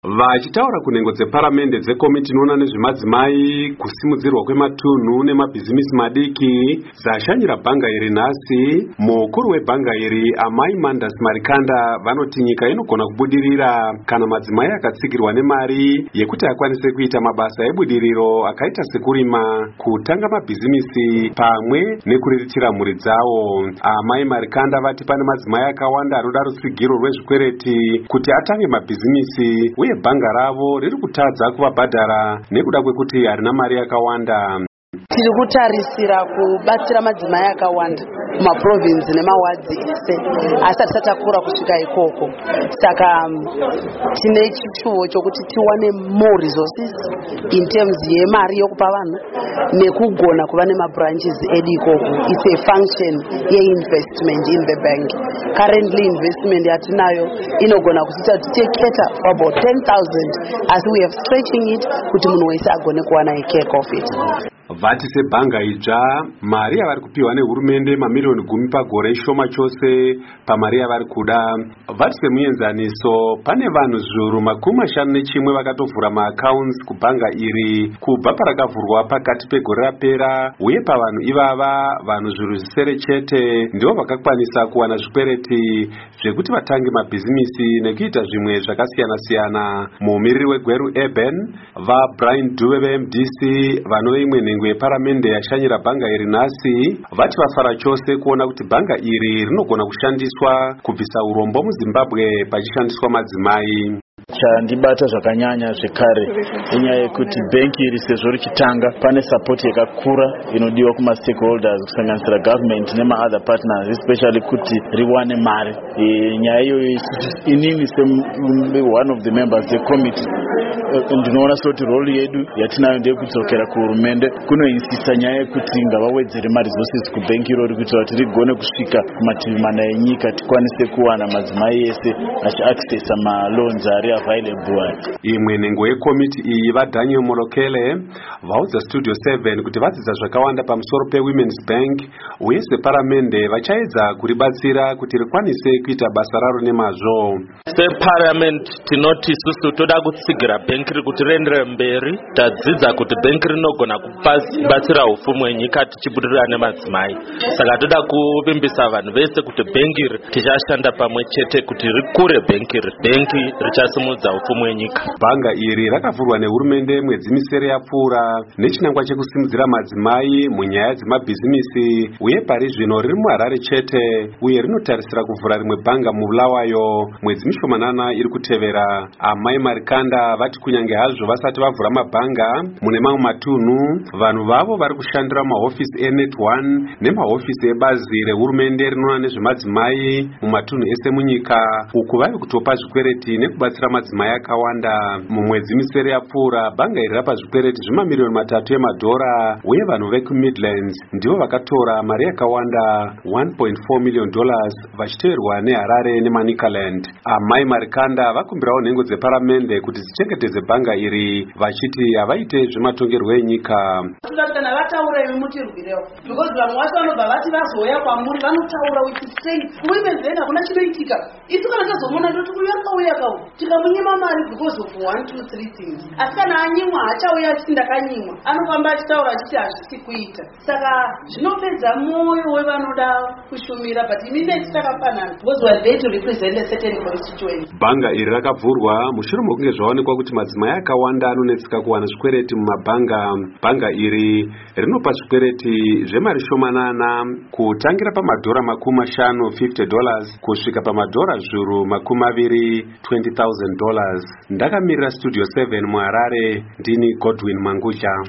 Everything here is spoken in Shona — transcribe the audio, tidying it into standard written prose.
Vachitaura kunhengo dzeparamende dzekomiti inoona nezvemadzimai kusimudzirwa kwematunhu nemabhizimisi madiki dzashanyira bhanga iri nhasi. Mukuru webhanga iri Amai Mandas Marikanda vanoti nyika inogona kubudirira kana madzimai akatsigirwa nemari yekuti akwanise kuita mabasa ebudiriro akaita sekurima, kutanga mabhizimisi pamwe nekuriritira mhuri dzawo. Amai Marikanda vati pane madzimai akawanda anoda rutsigiro rwezvikwereti kuti atange mabhizimisi uye bhanga ravo riri kutadza kuvabhadhara nekuda kwekuti harina mari yakawanda. Tiri kutarisira kubatsira madzimai akawanda mumaprovinsi nemawadzi ese asi hatisakura kusvika ikoko. Saka tine chituo chokuti tiwane more resources in terms yemari yokupa vanhu nekugona kuva nemabranches edu ikoko. It's a function yeinvestment in the bank. Currently investment yatinayo inogona kusita ticheketa for about 10,000 as we have stretching it kuti munhu wese agone kuwana a cake of it. Vati sebhanga idzva mari yavari kupiwa nehurumende mamiliyoni 10 pagore ishoma chose pamari yavari kuda. Vati semuenzaniso pane vanhu zviuru 51 vakatovhura maaccounts kubhanga iri kubva parakavhurwa pakati pegore rapera, uye pavanhu ivava vanhu zviuru zvisere chete ndivo vakakwanisa kuwana zvikwereti zvekuti vatange mabhizimisi nekuita zvimwe zvakasiyana-siyana. Mumiriri weGweru Urban vaBrian Dube veMDC vanove imwe nhengo yeparamende yashanyira bhanga iri nhasi vati vafara chose kuona kuti bhanga iri rinogona kushandiswa kubvisa urombo muZimbabwe pachishandiswa madzimai. Chandibata zvakanyanya zvekare inyaya yekuti bhengi iri sezvo richitanga pane support yakakura inodiwa kuma stakeholders kusanganisira government nema other partners, especially kuti riwane mari. Nyaya iyoyo inini one of the members committee ndinoona soti role yedu yatinayo ndeyekudzokera kuhurumende kunoinsista nyaya yekuti ngavawedzere maresources kubhengi irori kuitira kuti rigone kusvika kumativi mana enyika tikwanise kuwana madzimai ese achiaccessa maloans ari available. Imwe nhengo yekomiti iyi vaDaniel Molokele vaudza Studio 7 kuti vadzidza zvakawanda pamusoro peWomen's Bank uye separamende vachaedza kuribatsira kuti rikwanise kuita basa raro nemazvo. Separliament tinoti isusu toda kutsigira bhengi riri kuti riendere mberi. Tadzidza kuti bhengi rinogona kubatsira upfumi hwenyika tichibudirira nemadzimai. Saka toda kuvimbisa vanhu vese kuti bhengi iri tichashanda pamwe chete kuti rikure bhengi iri. Bhengi richasimudza upfumi hwenyika. Bhanga iri rakavhurwa nehurumende mwedzi misere yapfuura nechinangwa chekusimudzira madzimai munyaya dzemabhizimisi, uye pari zvino riri muHarare chete uye rinotarisira kuvhura rimwe bhanga muBulawayo mwedzi mishomanana iri kutevera. Amai Marikanda vati kunyange hazvo vasati vavhura mabhanga mune mamwe matunhu, vanhu vavo vari kushandira mahofisi eNet1 nemahofisi ebazi rehurumende rinoona nezvemadzimai mumatunhu ese munyika, uku vari kutopa zvikwereti nekubatsira madzimai akawanda. Mumwedzi misere yapfuura bhanga iri rapa zvikwereti zvemamiliyoni 3 emadhora, uye vanhu veku-Midlands ndivo vakatora mari yakawanda $1.4 million vachiteverwa neHarare neManicaland. Amai Marikanda vakumbirawo nhengo dzeparamende kuti dzichengetedze bhanga iri vachiti havaite zvematongerwo enyika. Kana vataura imi mutirwirewo because vamwe vacho vanobva vati vazouya kwamuri vanotaura wechitsei women then hakuna chinoitika. Isu kana tazomona ndoti uyu akauya kawo tikamunyima mari because of 1, 2, 3 things, asi kana anyimwa hachauya achiti ndakanyimwa, anofamba achitaura achiti hazvisi kuita. Saka zvinopedza mwoyo wevanoda kushumira, but immediately takafanana because we are there to represent a certain constituency. Bhanga iri rakavhurwa mushure mekunge zvaonekwa kuti madzimai akawanda anonetseka kuwana zvikwereti mumabhanga. Bhanga iri rinopa zvikwereti zvemari shomanana kutangira pamadhora $50 kusvika pamadhora zviuru 20,000 $20,000. Ndakamirira Studio 7 muHarare ndini Godwin Mangudya.